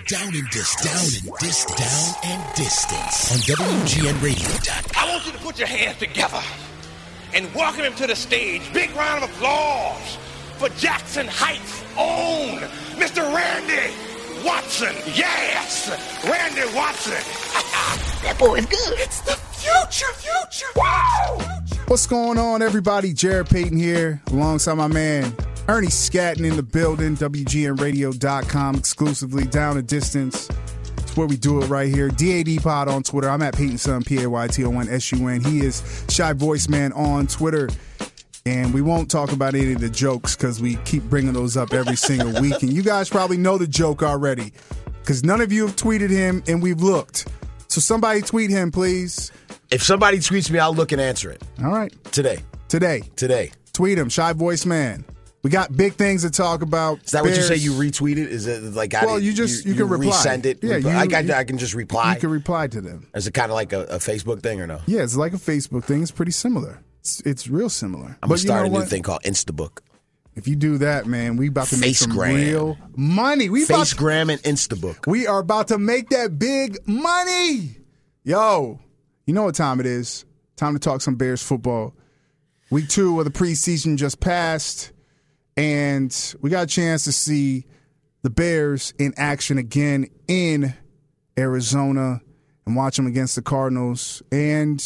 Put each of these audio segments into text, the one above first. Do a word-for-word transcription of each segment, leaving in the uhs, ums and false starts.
Down and distance. Down and distance. Down and distance. On W G N radio dot com. I want you to put your hands together and welcome him to the stage. Big round of applause for Jackson Heights' own Mister Randy Watson. Yes, Randy Watson. That boy is good. It's the future, future, future. What's going on, everybody? Jared Payton here, alongside my man Ernie Scatton in the building. W G N radio dot com, exclusively Down a Distance. It's where we do it right here. D A D Pod on Twitter. I'm at Payton Son, P A Y T O N S U N. He is Shy Voice Man on Twitter. And we won't talk about any of the jokes because we keep bringing those up every single week. And you guys probably know the joke already because none of you have tweeted him, and we've looked. So somebody tweet him, please. If somebody tweets me, I'll look and answer it. All right. Today. Today. Today. Tweet him, Shy Voice Man. We got big things to talk about. Is that Bears. what you say? You retweet it? Is it like I well, you just you, you can reply. Resend it. Yeah, you, I, I, you, I can just reply. You can reply to them. Is it kind of like a, a Facebook thing or no? Yeah, it's like a Facebook thing. It's pretty similar. It's, it's real similar. I'm gonna start you know a new what? thing called Instabook. If you do that, man, we about to make some Facegram. real money. We about to, Facegram and Instabook. we are about to make that big money. Yo, you know what time it is? Time to talk some Bears football. Week two of the preseason just passed, and we got a chance to see the Bears in action again in Arizona and watch them against the Cardinals. And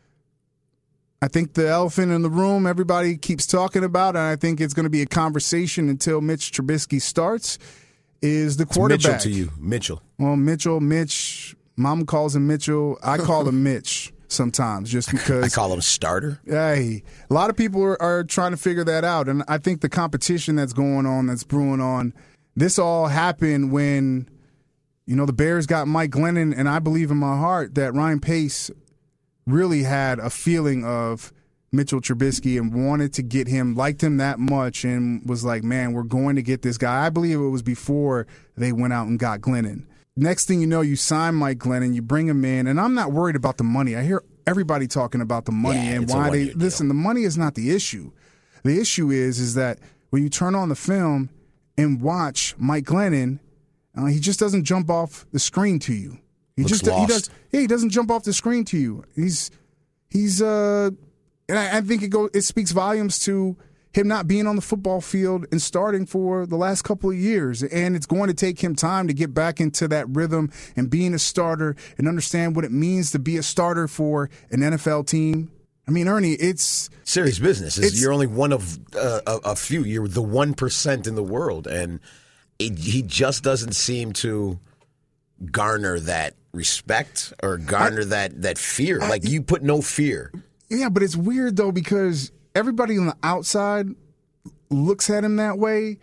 I think the elephant in the room everybody keeps talking about, and I think it's going to be a conversation until Mitch Trubisky starts, is the quarterback. It's Mitchell to you. Mitchell. Well, Mitchell, Mitch, Mom calls him Mitchell. I call him Mitch sometimes just because. I call him starter. Hey, a lot of people are, are trying to figure that out, and I think the competition that's going on, that's brewing on, this all happened when, you know, the Bears got Mike Glennon, and I believe in my heart that Ryan Pace really had a feeling of Mitchell Trubisky and wanted to get him, liked him that much, and was like, man, we're going to get this guy. I believe it was before they went out and got Glennon. Next thing you know, you sign Mike Glennon, you bring him in, and I'm not worried about the money. I hear everybody talking about the money Yeah, and it's a why they one-year listen. deal. The money is not the issue. The issue is is that when you turn on the film and watch Mike Glennon, uh, he just doesn't jump off the screen to you. He Looks just he lost. does. Yeah, he doesn't jump off the screen to you. He's he's uh, and I, I think it go it speaks volumes to him not being on the football field and starting for the last couple of years. And it's going to take him time to get back into that rhythm and being a starter and understand what it means to be a starter for an N F L team. I mean, Ernie, it's Serious business. It's- You're only one of uh, a, a few. You're the one percent in the world, and it, he just doesn't seem to garner that respect or garner I- that that fear. Like you put no fear. yeah, but it's weird though because everybody on the outside looks at him that way.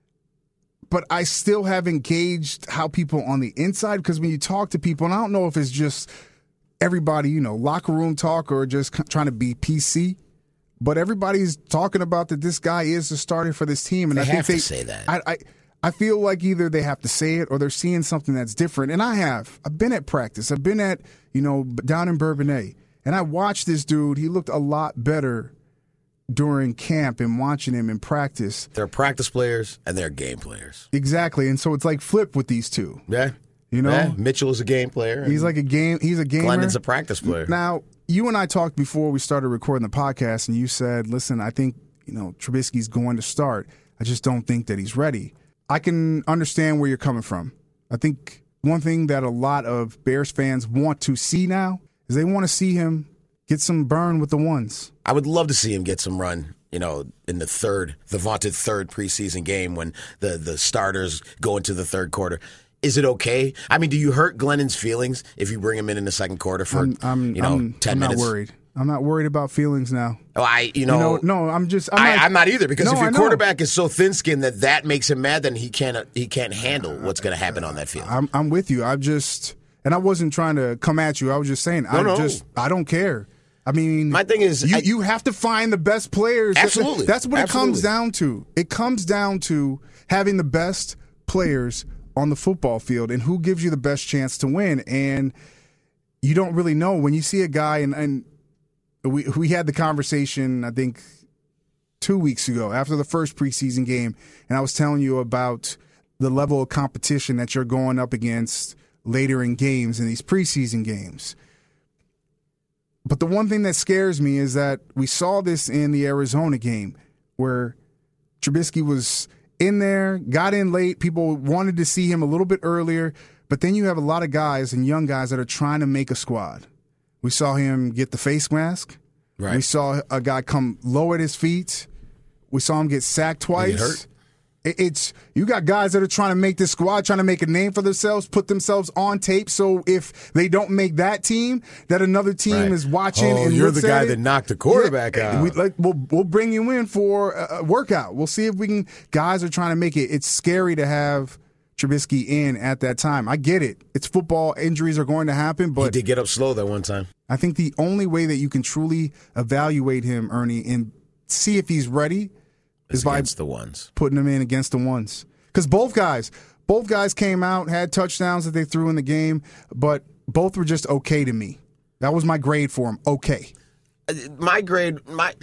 But I still haven't gauged how people on the inside, because when you talk to people, and I don't know if it's just everybody, you know, locker room talk or just c- trying to be P C, but everybody's talking about that this guy is the starter for this team. And They I think have to they say that. I, I I feel like either they have to say it or they're seeing something that's different. And I have. I've been at practice. I've been at, you know, down in Bourbonnais. And I watched this dude. He looked a lot better during camp and watching him in practice. They're practice players and they're game players. Exactly. And so it's like flip with these two. Yeah. You know? Yeah. Mitchell is a game player. He's like a game. He's a gamer. Glennon's a practice player. Now, you and I talked before we started recording the podcast, and you said, listen, I think, you know, Trubisky's going to start. I just don't think that he's ready. I can understand where you're coming from. I think one thing that a lot of Bears fans want to see now is they want to see him get some burn with the ones. I would love to see him get some run, you know, in the third, the vaunted third preseason game when the, the starters go into the third quarter. Is it okay? I mean, do you hurt Glennon's feelings if you bring him in in the second quarter for, I'm, I'm, you know, I'm, ten I'm minutes? not worried. I'm not worried about feelings now. Oh, I, you know, You know, no, I'm just. I'm I, not, I'm not either because No, if I your know. quarterback is so thin-skinned that that makes him mad, then he can't he can't handle what's going to happen on that field. I'm, I'm with you. I just, and I wasn't trying to come at you. I was just saying, I no. just, I don't care. I mean, My thing is, you, I- you have to find the best players. Absolutely. That's what it comes Absolutely. down to. It comes down to having the best players on the football field and who gives you the best chance to win. And you don't really know when you see a guy, and, and we we had the conversation, I think, two weeks ago after the first preseason game, and I was telling you about the level of competition that you're going up against later in games, in these preseason games. But the one thing that scares me is that we saw this in the Arizona game where Trubisky was in there, got in late. People wanted to see him a little bit earlier. But then you have a lot of guys and young guys that are trying to make a squad. We saw him get the face mask. Right. We saw a guy come low at his feet. We saw him get sacked twice. Did he get hurt? It's you got guys that are trying to make this squad, trying to make a name for themselves, put themselves on tape. So if they don't make that team, that another team Right. is watching. Oh, and you're looks the guy at it. that knocked the quarterback Yeah, out. We, like, we'll we'll bring you in for a a workout. We'll see if we can. Guys are trying to make it. It's scary to have Trubisky in at that time. I get it. It's football. Injuries are going to happen, He but did get up slow that one time. I think the only way that you can truly evaluate him, Ernie, and see if he's ready is It's by against the ones. putting him in against the ones. Because both guys, both guys came out, had touchdowns that they threw in the game, but both were just okay to me. That was my grade for him. Okay. My grade, my,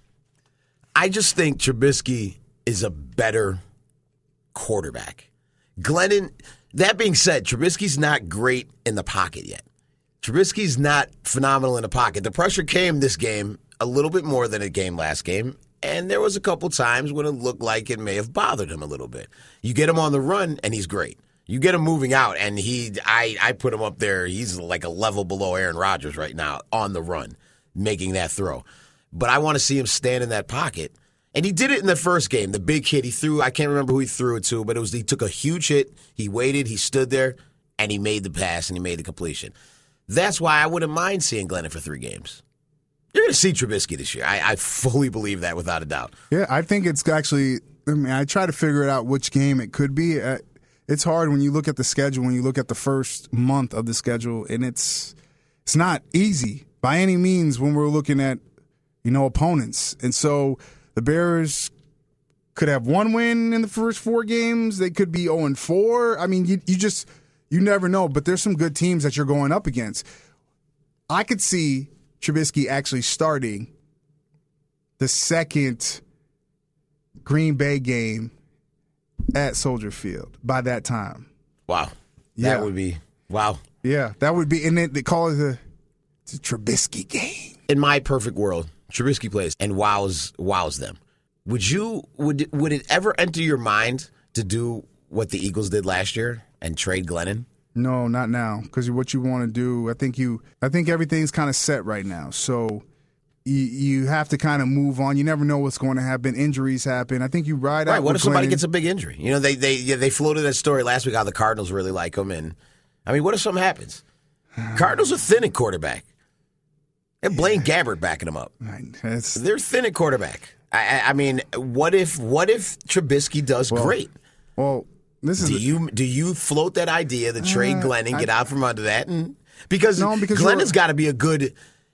I just think Trubisky is a better quarterback. Glennon, that being said, Trubisky's not great in the pocket yet. Trubisky's not phenomenal in the pocket. The pressure came this game a little bit more than it came last game, and there was a couple times when it looked like it may have bothered him a little bit. You get him on the run, and he's great. You get him moving out, and he, I, I put him up there. He's like a level below Aaron Rodgers right now on the run, making that throw. But I want to see him stand in that pocket. And he did it in the first game. The big hit he threw, I can't remember who he threw it to, but it was he took a huge hit. He waited, he stood there, and he made the pass, and he made the completion. That's why I wouldn't mind seeing Glennon for three games. You're going to see Trubisky this year. I, I fully believe that without a doubt. Yeah, I think it's actually, I mean, I try to figure it out which game it could be. Uh, it's hard when you look at the schedule, when you look at the first month of the schedule, and it's it's not easy by any means when we're looking at, you know, opponents. And so the Bears could have one win in the first four games. They could be oh and four. I mean, you, you just, you never know. But there's some good teams that you're going up against. I could see Trubisky actually starting the second Green Bay game at Soldier Field by that time. Wow. Yeah. That would be, wow. Yeah, that would be, and then they call it the, the Trubisky game. In my perfect world, Trubisky plays and wows wows them. Would you would would it ever enter your mind to do what the Eagles did last year and trade Glennon? No, not now, because what you want to do, I think you, I think everything's kind of set right now. So you you have to kind of move on. You never know what's going to happen. Injuries happen. I think you ride out. Right. What with if somebody Glennon. gets a big injury? You know, they they yeah, they floated that story last week how the Cardinals really like him, and I mean, what if something happens? Cardinals are thin at quarterback. They have Blaine Gabbert backing them up. That's, They're thin at quarterback. I, I, I mean, what if what if Trubisky does well, great? Well, this is Do the- you do you float that idea to trade Uh, Glennon, get I- out from under that, and because, No, because Glennon's you're- got to be a good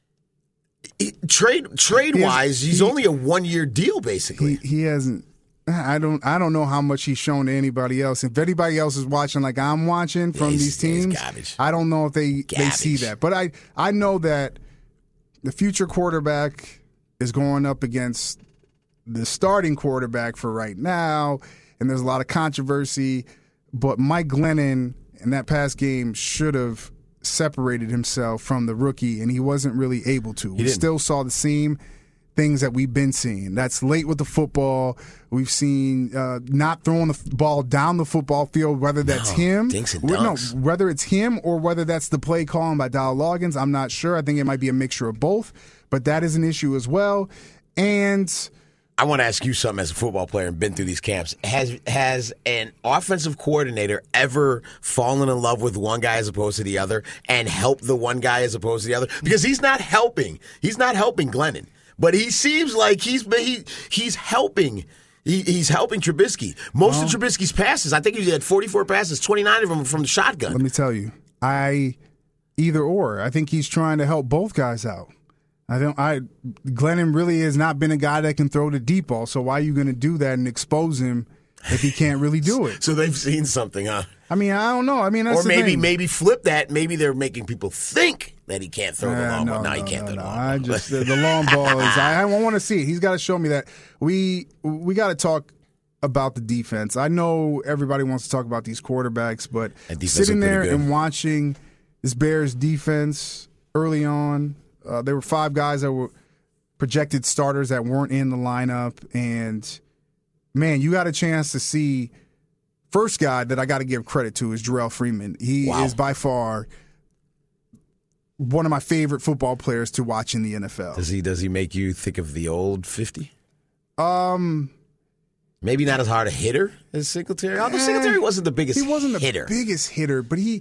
he- trade trade wise. He has- He's he- only a one year deal basically. he he hasn't. I don't. I don't know how much he's shown to anybody else. If anybody else is watching, like I'm watching from he's- these he's teams, garbage. I don't know if they they see Garbage. that. But I I know that the future quarterback is going up against the starting quarterback for right now, and there's a lot of controversy. But Mike Glennon in that past game should have separated himself from the rookie, and he wasn't really able to. We didn't. still saw the same things that we've been seeing. That's late with the football. We've seen uh, not throwing the f- ball down the football field, whether that's No, him. dinks and no, dunks. whether it's him or whether that's the play calling by Dow Loggins. I'm not sure. I think it might be a mixture of both, but that is an issue as well. And I want to ask you something as a football player and been through these camps. Has has an offensive coordinator ever fallen in love with one guy as opposed to the other and helped the one guy as opposed to the other? Because he's not helping. He's not helping Glennon. But he seems like he's he he's helping. He, he's helping Trubisky. Most of Trubisky's passes, I think he had forty-four passes, twenty-nine of them from the shotgun. let me tell you, I either or. I think he's trying to help both guys out. I don't. I Glennon really has not been a guy that can throw the deep ball. So why are you going to do that and expose him if he can't really do it? So they've seen something, huh? I mean, I don't know. I mean, that's Or the maybe thing. maybe flip that. Maybe they're making people think that he can't throw the Uh, long no, ball. No, no, he can't no, throw the no. long I ball. just the, the long ball is. I, I want to see it. He's got to show me that. We we got to talk about the defense. I know everybody wants to talk about these quarterbacks, but look sitting there pretty good. and watching this Bears defense early on, uh, there were five guys that were projected starters that weren't in the lineup, and man, you got a chance to see. First guy that I got to give credit to is Jarrell Freeman. He Wow. is by far one of my favorite football players to watch in the N F L. Does he does he make you think of the old fifty? Um, Maybe not as hard a hitter as Singletary. Although Eh, Singletary wasn't the biggest he wasn't the hitter. biggest hitter, but he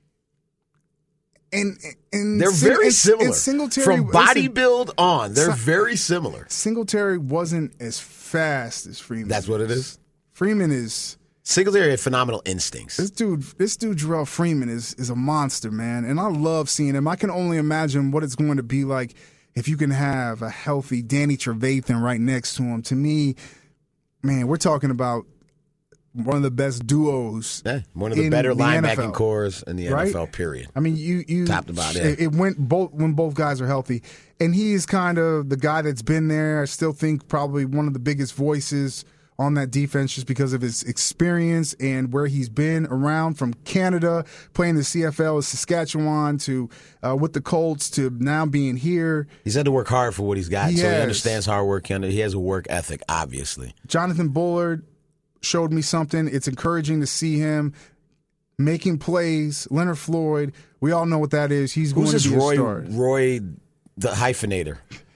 and and They're Sing- very and- similar. and Singletary, From body listen, build on, they're So- very similar. Singletary wasn't as fast as Freeman. That's what it is. Freeman is. Singletary had phenomenal instincts. This dude, this dude, Jarrell Freeman is is a monster, man, and I love seeing him. I can only imagine what it's going to be like if you can have a healthy Danny Trevathan right next to him. To me, man, we're talking about one of the best duos. Yeah, one of the in better the N F linebacking L, cores in the right? N F L. Period. I mean, you you Top to bottom, it, yeah. it went both when both guys are healthy, and he's kind of the guy that's been there. I still think probably one of the biggest voices on that defense just because of his experience and where he's been around, from Canada, playing the C F L with Saskatchewan, to uh, with the Colts, to now being here. He's had to work hard for what he's got, He so he has. understands hard work. He has a work ethic, obviously. Jonathan Bullard showed me something. It's encouraging to see him making plays. Leonard Floyd, we all know what that is. He's Who's going this to be Roy, a star. Roy the hyphenator?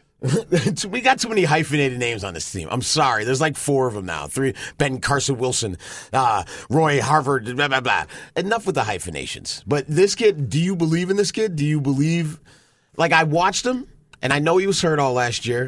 We got too many hyphenated names on this team. I'm sorry. There's like four of them now. Three: Ben Carson Wilson, uh, Roy Harvard, blah, blah, blah. Enough with the hyphenations. But this kid, do you believe in this kid? Do you believe? Like, I watched him, and I know he was hurt all last year.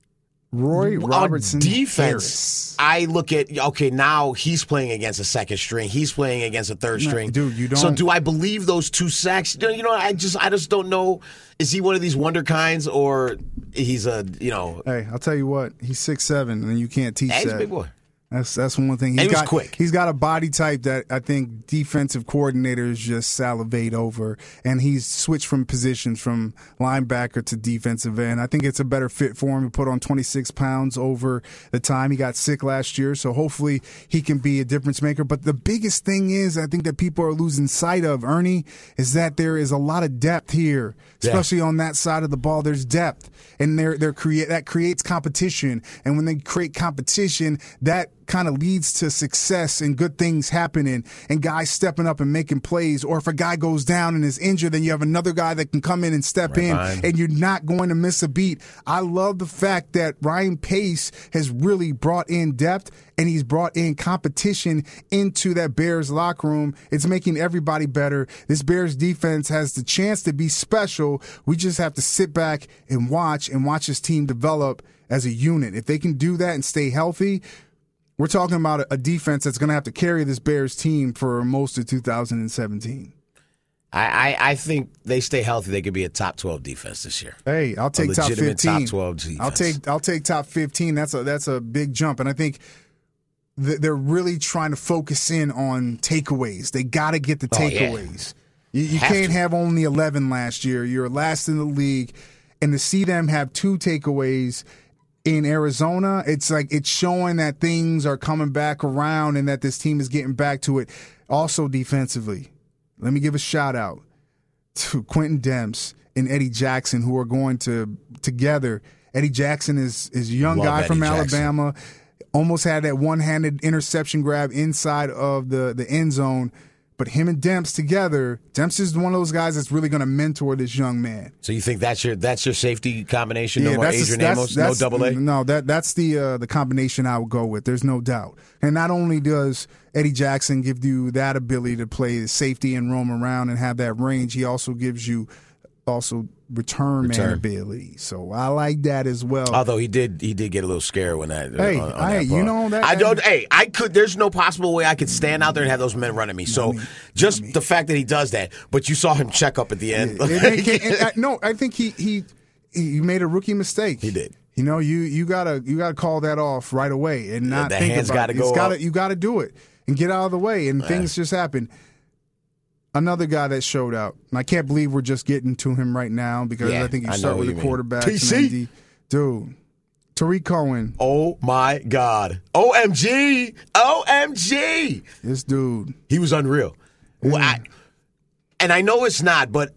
Roy Robertson On defense, Harris. I look at, okay, now he's playing against a second string. He's playing against a third No, string. dude, you So don't- do I believe those two sacks? You know, I just I just don't know. Is he one of these wonder kinds, or he's a, you know, Hey, I'll tell you what. He's six seven, and you can't teach hey, he's that. a big boy. That's that's one thing. He's And he was got, quick. He's got a body type that I think defensive coordinators just salivate over, and he's switched from positions from linebacker to defensive end. I think it's a better fit for him to put on twenty-six pounds over the time. He got sick last year, so hopefully he can be a difference maker. But the biggest thing is, I think that people are losing sight of, Ernie, is that there is a lot of depth here, especially on that side of the ball. There's depth, and there there create that creates competition, and when they create competition, that kind of leads to success and good things happening and guys stepping up and making plays. Or if a guy goes down and is injured, then you have another guy that can come in and step Right in, behind. and you're not going to miss a beat. I love the fact that Ryan Pace has really brought in depth, and he's brought in competition into that Bears locker room. It's making everybody better. This Bears defense has the chance to be special. We just have to sit back and watch and watch this team develop as a unit. If they can do that and stay healthy, we're talking about a- a defense that's going to have to carry this Bears team for most of two thousand seventeen. I, I, I think they stay healthy. They could be a top twelve defense this year. Hey, I'll take top legitimate fifteen. top twelve defense. I'll take I'll take top fifteen. That's a that's a big jump, and I think th- they're really trying to focus in on takeaways. They got to get the Oh, yeah. takeaways. You, you Have can't to. have only eleven last year. You're last in the league, and to see them have two takeaways in Arizona, it's like it's showing that things are coming back around and that this team is getting back to it. Also defensively, let me give a shout out to Quentin Demps and Eddie Jackson, who are going to together. Eddie Jackson is is a young Love guy Eddie from Jackson. Alabama. Almost had that one-handed interception grab inside of the, the end zone. But him and Demps together, Demps is one of those guys that's really going to mentor this young man. So you think that's your that's your safety combination? No Yeah, more that's the- Adrian that's- Amos, no that's- double A. No, that that's the uh, the combination I would go with. There's no doubt. And not only does Eddie Jackson give you that ability to play safety and roam around and have that range, he also gives you also return, man Return. ability. So I like that as well. Although he did, he did get a little scared when that. Hey, on, on hey, that you ball. know that- I don't. Hey, I could. There's no possible way I could stand out there and have those men run at me. So me. just me. the fact that he does that, but you saw him check up at the end. It- it- it- it- I- no, I think he he he made a rookie mistake. He did. You know, you you gotta you gotta call that off right away and not the think hands about gotta it. go It's gotta, up. you got to do it and get out of the way, and things just happen. Another guy that showed out, and I can't believe we're just getting to him right now because Yeah, I think you I start know with what the you mean. quarterbacks. T C? and then D- dude, Tariq Cohen. Oh, my God. O M G. O M G. This dude. He was unreal. Yeah. Well, I, and I know it's not, but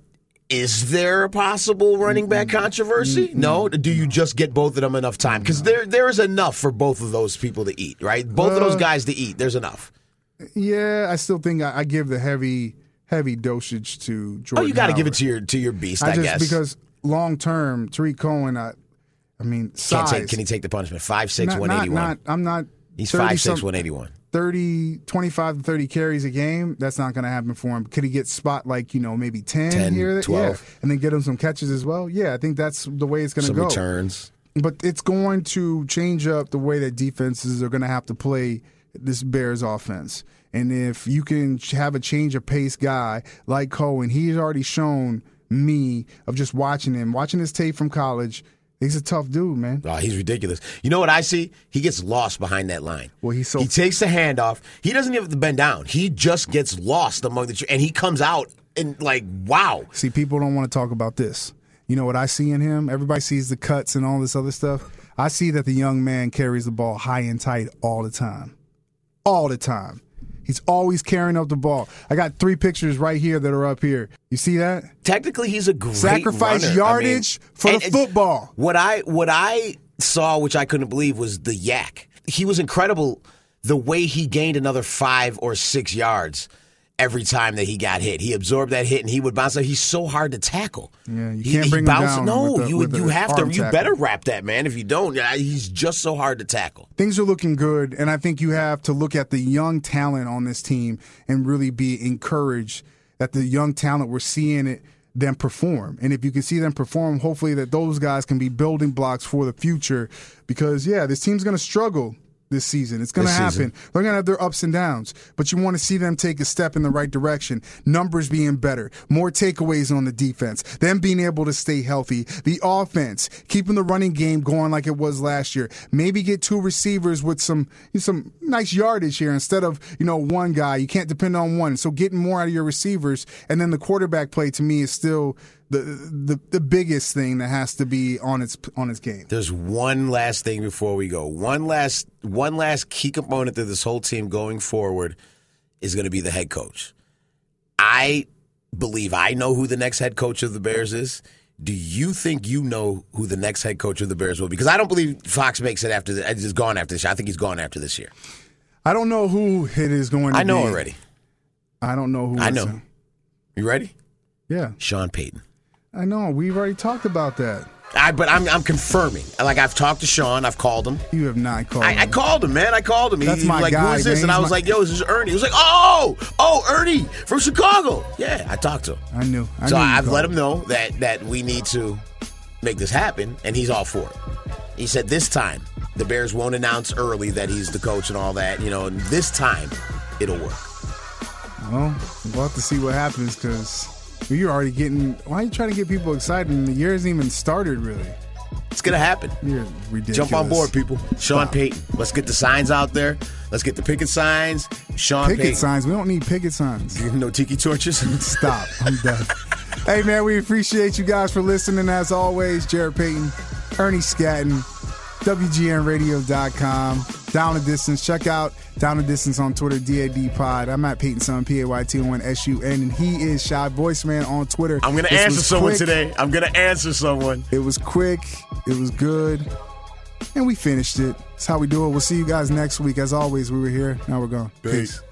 is there a possible running back controversy? Mm-hmm. No? Do you just get both of them enough time? Because there, there is enough for both of those people to eat, right? Both uh, of those guys to eat. There's enough. Yeah, I still think I, I give the heavy heavy dosage to Jordan Oh, you got to Howard. give it to your to your beast, I, I just, guess. Because long term, Tariq Cohen, I, I mean, size. Can't take, can he take the punishment? five six, not, one eighty-one. Not, not, I'm not. He's five six, one eighty-one. thirty, twenty-five to thirty carries a game, that's not going to happen for him. Could he get spot like, you know, maybe ten, ten here? twelve. Yeah. And then get him some catches as well? Yeah, I think that's the way it's going to go. Some returns. But it's going to change up the way that defenses are going to have to play this Bears offense. And if you can have a change of pace guy like Cohen, he's already shown me of just watching him, watching his tape from college. He's a tough dude, man. Oh, he's ridiculous. You know what I see? He gets lost behind that line. Well, he's so he takes the handoff. He doesn't even have to bend down. He just gets lost among the and he comes out and like, wow. See, people don't want to talk about this. You know what I see in him? Everybody sees the cuts and all this other stuff. I see that the young man carries the ball high and tight all the time. All the time. He's always carrying up the ball. I got three pictures right here that are up here. You see that? Technically, he's a great sacrifice runner. yardage I mean, for and, the football. What I what I saw, which I couldn't believe, was the yak. He was incredible the way he gained another five or six yards every time that he got hit. He absorbed that hit and he would bounce out. He's so hard to tackle. Yeah, you he, can't bring he him bounces, down. No, with the, you with you the have to. You tackle. better wrap that, man. If you don't, he's just so hard to tackle. Things are looking good, and I think you have to look at the young talent on this team and really be encouraged that the young talent we're seeing it them perform. And if you can see them perform, hopefully that those guys can be building blocks for the future. Because yeah, this team's going to struggle this season. It's going to happen. Season. They're going to have their ups and downs, but you want to see them take a step in the right direction. Numbers being better, more takeaways on the defense, them being able to stay healthy, the offense, keeping the running game going like it was last year. Maybe get two receivers with some some nice yardage here instead of, you know, one guy. You can't depend on one. So getting more out of your receivers, and then the quarterback play to me is still The, the the biggest thing that has to be on its on its game. There's one last thing before we go. One last one last key component to this whole team going forward is going to be the head coach. I believe I know who the next head coach of the Bears is. Do you think you know who the next head coach of the Bears will be? Because I don't believe Fox makes it after the, it's gone after this year. I think he's gone after this year. I don't know who it is going to be. I know be. already. I don't know who. I know. In. You ready? Yeah. Sean Payton. I know. We've already talked about that. I, but I'm I'm confirming. Like, I've talked to Sean. I've called him. You have not called I, him. I called him, man. I called him. That's he, he my was like, guy, who is this? man. And I He's was my... like, yo, this is Ernie. He was like, oh, oh, Ernie from Chicago. Yeah, I talked to him. I knew. I so knew I've let him him. know that, that we need to make this happen, and he's all for it. He said this time the Bears won't announce early that he's the coach and all that, you know, and this time it'll work. Well, we'll have to see what happens because you're already getting – why are you trying to get people excited? And the year hasn't even started, really. It's going to happen. You're ridiculous. Jump on board, people. Sean Stop. Payton. Let's get the signs out there. Let's get the picket signs. Sean picket Payton. signs? We don't need picket signs. No tiki torches? Stop. I'm done. Hey, man, we appreciate you guys for listening. As always, Jared Payton, Ernie Scatton, W G N radio dot com. Down the Distance. Check out Down the Distance on Twitter, D A D Pod. I'm at Peyton Sun, P A Y T O N S U N, and he is Shy Voiceman on Twitter. I'm going to answer someone quick. today. I'm going to answer someone. It was quick. It was good. And we finished it. That's how we do it. We'll see you guys next week. As always, we were here. Now we're gone. Peace. Peace.